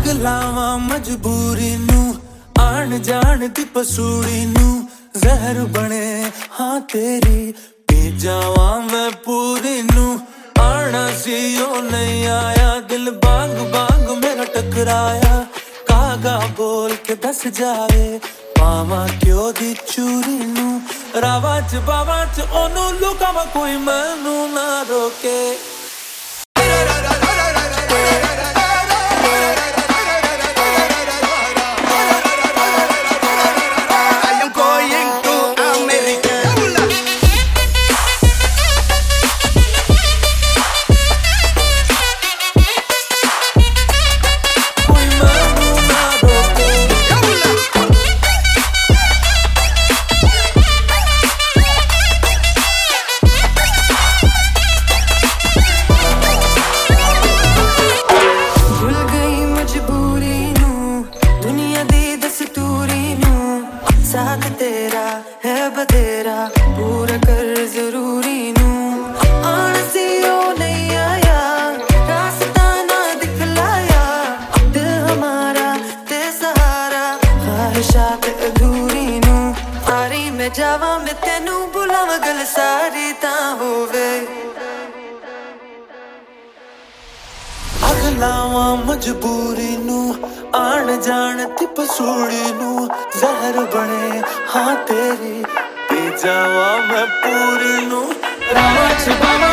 अगलावा मजबूरी नू आन जान दी पसूड़ी नू जहर बने हाँ तेरी पी जावा मैं पूरी नू आना सी ओ नहीं आया दिल बांग बांग मेरा टकराया कागा बोल के दस जावे पावा क्यों दी चूरी नू रावा च बावा च ओनू लुकावा कोई मैनू ना रोके साथ तेरा है बतेरा पूरा कर जरूरी नू आन सी ओ नहीं आया रास्ता ना दिखलाया दिल हमारा ते सहारा ख्वाहिशात अधूरी नू सारी मैं जावा मैं तेनू बुलावा गल सारी ता होवे अगलावा मजबूरी नू आन जान ती पसूड़ी नू जहर बने हाँ तेरी पी जावा मैं पूरी नू रावा च बावा